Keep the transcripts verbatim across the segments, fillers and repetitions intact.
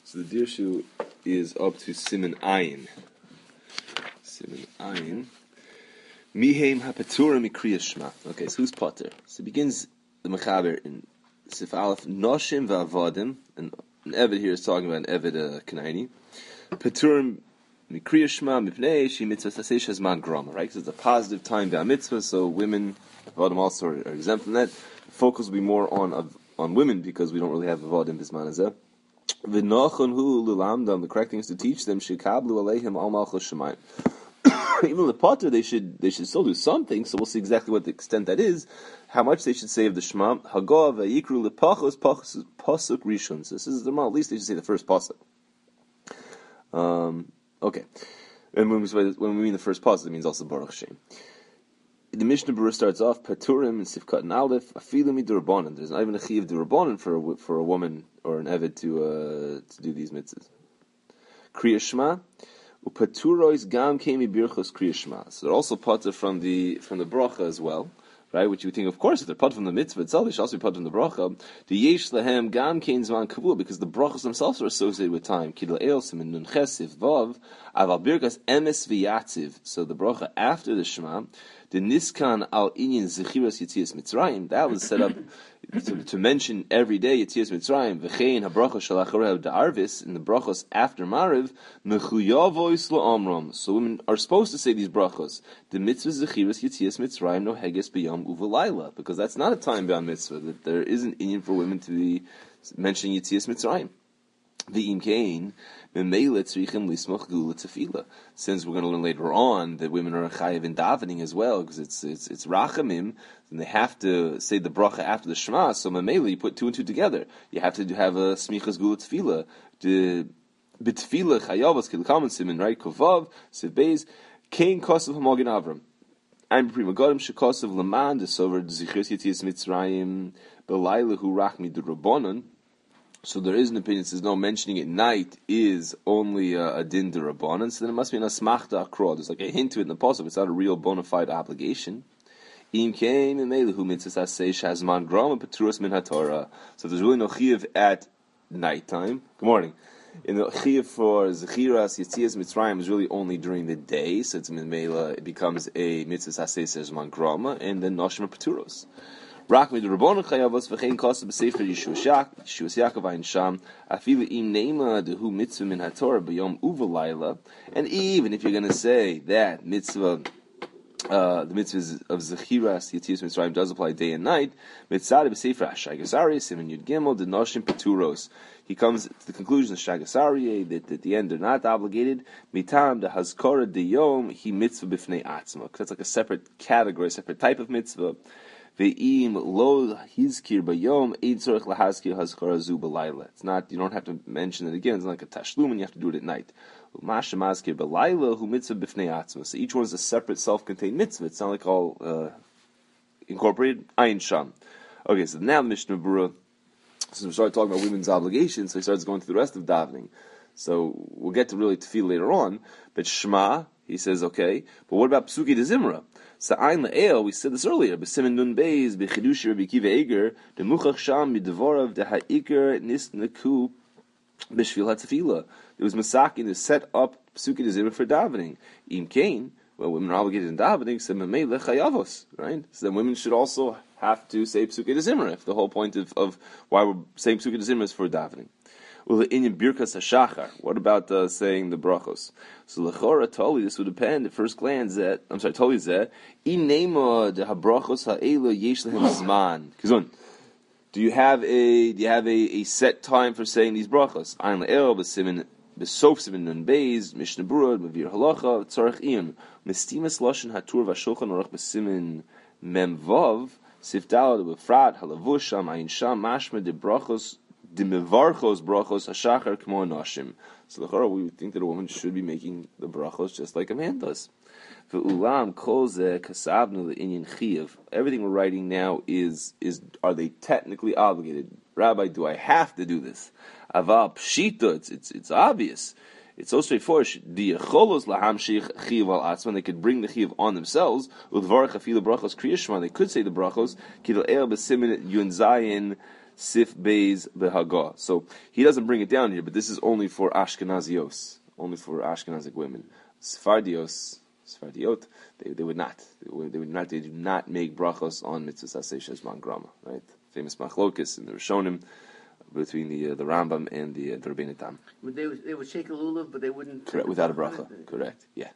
So the Dirshu is up to Siman Ayin. Siman Ayin. Miheim hapatura mikriya shma. Okay, so who's Potter? So it begins the Mechaber in Sif Aleph, Noshim va'avadim, and an Eved here is talking about an Eved uh, Kanaini. Paturim mikriya shma mipnei shi mitzvah tasei shazman grama, right? Because it's a positive time v'a mitzvah, so women, avadim also are, are exempt from that. The focus will be more on on women because we don't really have avadim bisman azeh. V'nochon hu lulamdam, the correct thing is to teach them shekablu aleihim al malchus shemayim. Even the Potter, they should they should still do something. So we'll see exactly what the extent that is. How much they should say of the Shema. Hagov vayikru lepachos pasuk rishon. So this is the at least they should say the first pasuk. Um, okay, and when we when we mean the first pasuk, it means also Baruch Shem. The Mishnah Berurah starts off Paturim and Sifkat and Aleph Afilu midurabanan. There's not even a chiv durabanan for a, for a woman or an eved to uh, to do these mitzvahs. Kriya Shema. Upaturois gam kemi birchos kriya shema. So they're also potter from the from the bracha as well, right? Which you would think, of course, if they're potter from the mitzvah itself, they should also be potter from the bracha. The yesh lehem gam kein zman kavua, because the brachas themselves are associated with time. Kidal el simin nun chesiv vav aval birkas emes v'yatziv. So the bracha after the shema, the niskan al inyan zechiras yitzias mitzrayim, that was set up to, to mention every day Yetzias Mitzrayim, v'chein habracha shalachoreh da'arvis, in the brachos after Mariv, mechuyavois la'amram. So women are supposed to say these brachos. The mitzvah zechiras Yetzias Mitzrayim no heges b'yom uvalayla, because that's not a time bound mitzvah. That there isn't inyan for women to be mentioning Yetzias Mitzrayim. V'im kein memele tzrichem lismach gula tefila. Since we're going to learn later on that women are chayiv in davening as well, because it's it's it's rachamim, and they have to say the bracha after the shema. So memele, you put two and two together. You have to have a smichas gula tefila. The bitefila chayavas kilkamen simin, right? Kovav sivbeis kein kosav hamagin avram. I'm prima godim shekosav laman desover zichus yitzias mitzrayim belayla hu rachmi derabanan. So there is an opinion that says no, mentioning at night is only a, a din d'Rabbanan, so then it must be an asmachta akro. There's like a hint to it in the pasuk. It's not a real bona fide obligation. Im kein emelehu mitzvah say shazman grama petruas min haTorah. So there's really no chiyuv at nighttime. Good morning. In the chiyuv for zechiras yitzias mitzrayim is really only during the day. So it's minmela. It becomes a mitzvah say shazman grama, and then noshim peturos. Rak mit Rabbanon chayavos v'chein kosav b'sefer Yeshua Yaakov Ayin Sham afilu im neima dehu mitzvah min haTorah b'yom uvalayla. And even if you're going to say that mitzvah, uh, the mitzvah of zechiras yetzias mitzrayim does apply day and night, mitzvah b'sefer Shagasari Siman Yud Gimel the noshim peturos. He comes to the conclusion of Shagasari that at the end they're not obligated. Mitam the hazkora de yom he mitzvah b'fnei atzma. That's like a separate category, a separate type of mitzvah. Ve'im lo hizkir bayom eid tzorich lahazkir hazkara zu b'layla. It's not, you don't have to mention it again. It's not like a tashlum, and you have to do it at night. Masha mazkir b'layla hu mitzvah b'fnei atzma. So each one is a separate, self-contained mitzvah. It's not like all uh, incorporated. Ayin sham. Okay, so now the Mishnah Berurah, since we started talking about women's obligations, so he starts going through the rest of davening. So we'll get to really tefillah later on. But Shema, he says, okay. But what about Psuki de Zimra? Sa'ayin le'el, we said this earlier, b'simen nun beis, b'chidushi Rabbi Akiva Eiger, demuchach sham b'devorav deha'ikar nisnaku b'shvil ha'tefillah. There was masakin to set up Psuki de Zimra for davening. Im kain, well, women are obligated in davening, so memei lechayavos, right? So then women should also have to say Psuki de Zimra, if the whole point of, of why we're saying Psuki de Zimra is for davening. Well, the inyan birkas hashachar. What about uh, saying the brachos? So lechora toli, this would depend at first glance that I'm sorry, toli zeh in nema de habrachos ha'ela yesh lehem zman. Kizun, do you have a do you have a, a set time for saying these brachos? Ein le'el b'simin b'sof simin nun beis Mishnah Berurah mevir halacha tzarich iyun mistimas lashon hatur v'shulchan aruch b'simin mem vav sifdal b'frat halavush sham ayin sham mashma de brachos. So the we would think that a woman should be making the brachos just like a man does. Everything we're writing now is is are they technically obligated? Rabbi, do I have to do this? Aval pshita, it's it's it's obvious. It's so straightforward. They could bring the chiv on themselves. They could say the brachos. Sif Beis Behaga. So he doesn't bring it down here, but this is only for Ashkenazios, only for Ashkenazic women. Sephardios, Sephardiot, they, they would not. They would, they would not. They do not make brachos on mitzvahs aseh shezman grama. Right? Famous machlokes in the Rishonim between the uh, the Rambam and the uh, the Rebbeinu Tam. They would, they would shake a lulav, but they wouldn't. Correct, without a bracha. Correct. Yeah.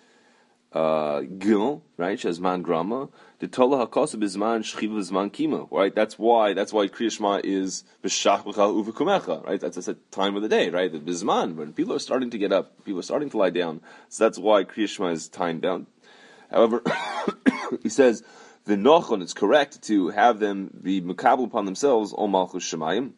Uh, Gil, right? Shezman grama. The tola hakasa bizman shchiva bizman kima. Right? That's why. That's why Kriya Shema is b'shach b'chal uvekumecha. Right? That's, that's a time of the day. Right? The bizman, when people are starting to get up, people are starting to lie down. So that's why Kriya Shema is time bound. However, he says the nochon. It's correct to have them be mekabel upon themselves on malchus shemayim.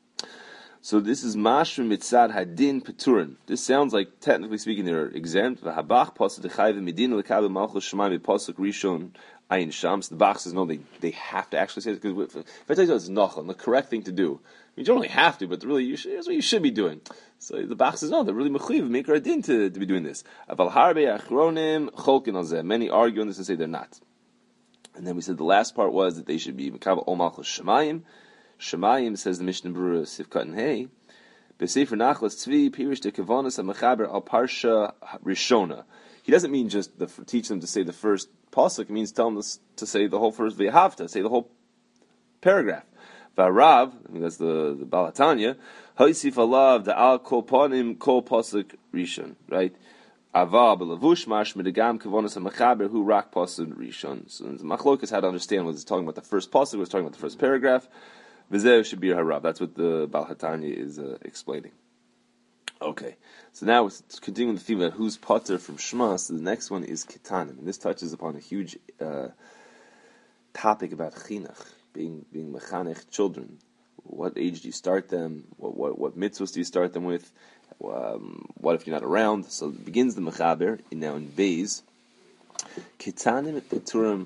So this is mashrim mitzad hadin peturin. This sounds like, technically speaking, they're exempt. V'habach pasuk dechayv medina lekabel malchus shemayim pasuk rishon ayin shams. The Bach says no, they they have to actually say it, because if I tell you it's nachon, the correct thing to do. You don't really have to, but really, you should, here's what you should be doing. So the Bach says no, they're really mechuyev, make her adin to, to be doing this. Aval harbe achronim cholkin alzeh. Many argue on this and say they're not. And then we said the last part was that they should be mekabel ol malchus shemayim. Shemayim, says the Mishnah Berurah Sifkat and Hey, B'Sefer Nachlas Tzvi Pirish de Kavanas HaMechaber Al Parsha Rishona. He doesn't mean just the, teach them to say the first pasuk. It means tell them to say the whole first V'Yahavta, say the whole paragraph. V'Arav, I mean that's the the Baal HaTanya. Ha'isif Alav Da'al Kol Panim Kol Pasuk Rishon. Right. Ava b'levush mash medagam kavonas HaMechaber Hu Rak Pasuk Rishon. So the Machlokas had to understand what he's talking about. The first pasuk was talking about the first paragraph. V'zeh shabir harav. That's what the Baal HaTanya is uh, explaining. Okay, so now we're continuing the theme about who's potter from Shema. So the next one is Ketanim, and this touches upon a huge uh, topic about chinuch, being being mechanech children. What age do you start them? What what, what mitzvahs do you start them with? Um, what if you're not around? So it begins the mechaber now in Beis. Ketanim peturim.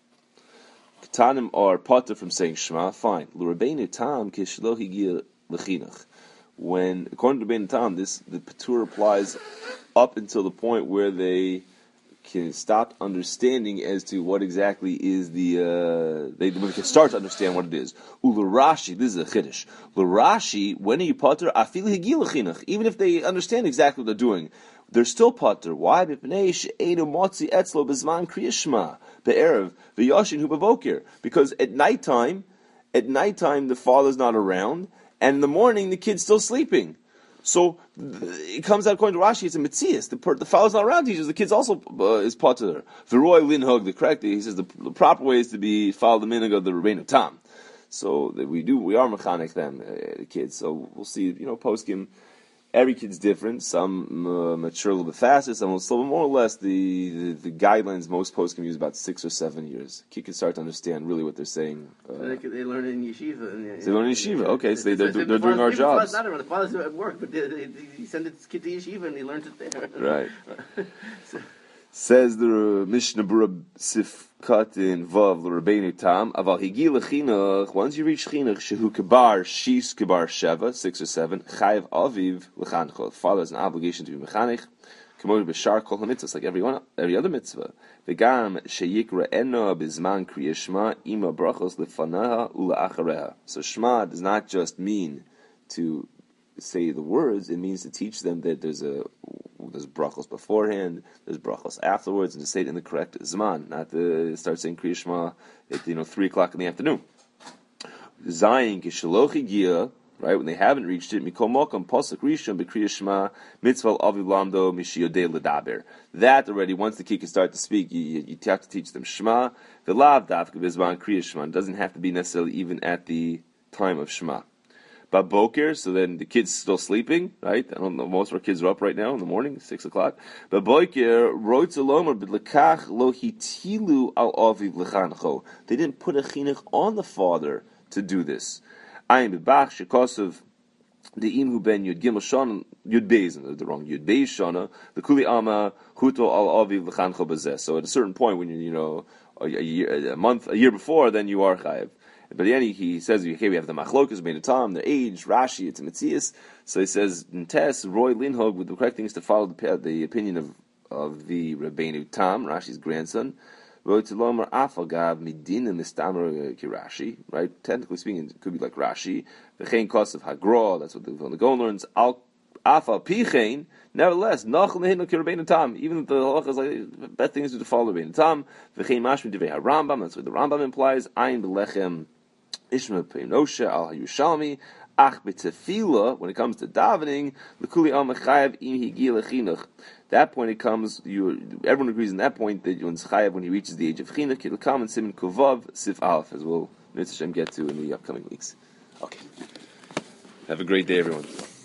Ketanim are potter from saying Shema, fine. L'Rebbeinu Tam kishlo higia l'chinuch. When, according to Rebbeinu Tam, this the patur applies up until the point where they can stop understanding as to what exactly is the uh, they, they can start to understand what it is. U'Rashi, this is a chiddush. L'Rashi, when are you potter? Afilu higia l'chinuch. Even if they understand exactly what they're doing, they're still potter. Why? Because at nighttime, at nighttime the father's not around, and in the morning the kid's still sleeping. So it comes out according to Rashi, it's a mitzias. The, the father's not around, teaches the kid's also uh, is potter. V'roy linhog, the correct, he says the, the proper way is to be follow the minhag of the Rebbeinu Tam. So that we do, we are mechanic them, uh, the kids. So we'll see, you know, poskim. Every kid's different. Some uh, mature a little bit faster, some a little slower. More or less, the, the, the guidelines most posts can use about six or seven years. Kid can start to understand really what they're saying. Uh, so they, they learn it in yeshiva. And, so they learn in yeshiva. Okay, so they, they're, they're, they're doing our jobs. The father's not around. The father's at work, but they, they, they, he sent his kid to yeshiva and he learns it there. Right. So, says the Mishnah Berurah Sifkat in Vav l'Rebbeinu Tam. Aval higi l'chinuch. Once you reach chinuch, shehu kebar shis kebar sheva, six or seven. Chayiv aviv l'chancho. Father has an obligation to be mechanich. K'mod b'shar kol hamitzvos, like everyone, every other mitzvah. V'gam sheyikra eno bizman kriya Shema ima brachos lefanaha ula'achareha. So Shema does not just mean to say the words; it means to teach them that there's a there's brachos beforehand, there's brachos afterwards, and to say it in the correct zman, not to start saying Kriya Shema at you know three o'clock in the afternoon. Zayin kishalochi gia, right when they haven't reached it. Mikol mokam pasuk rishon b'Kriya Shema mitzvah aviv lamdo mishiyodei ledaber. That already, once the kid can start to speak, you, you, you have to teach them Shema. The lav dafka b'zman Kriya Shema. It doesn't have to be necessarily even at the time of Shema. But boker, so then the kid's still sleeping, right? I don't know, most of our kids are up right now in the morning, six o'clock. But boker, roitz alomer b'lekach lo hitilu al aviv lechancho. They didn't put a chinuch on the father to do this. Ayin b'bach shekosov the imhu ben yud gimel shana yud beis, the wrong yud beis shana the kuli ama huto al aviv lechancho bezeh. So at a certain point, when you you know a, a year, a month, a year before, then you are chayiv. But then he, he says, okay, we have the machlokas, Bein Tam, the age, Rashi, it's a mitzias. So he says, in Tess, Roy Linhog, with the correct thing is to follow the, the opinion of, of the Rebbeinu Tam, Rashi's grandson. Right? Technically speaking, it could be like Rashi. The Chain Kos of Hagra, that's what the Vilna Gaon learns. Al Afa Pichain, nevertheless, Nachal Nehinu Kirbein Tam, even if the halacha is like, the best thing is to follow Rabbeinu Tam. The Chain Mashmi Devei HaRambam, that's what the Rambam implies. Ayin Belechem Ishmael Peinoshe Al HaYushalmi. Ach b'tefila, when it comes to davening, l'kuli al mechayev im higi lechinuch. That point it comes, you, everyone agrees in that point that you're chayev when he reaches the age of chinuch. It'll come in Siman Kuvav, Sif Aleph, as we'll Mitzvah Shem get to in the upcoming weeks. Okay. Have a great day, everyone.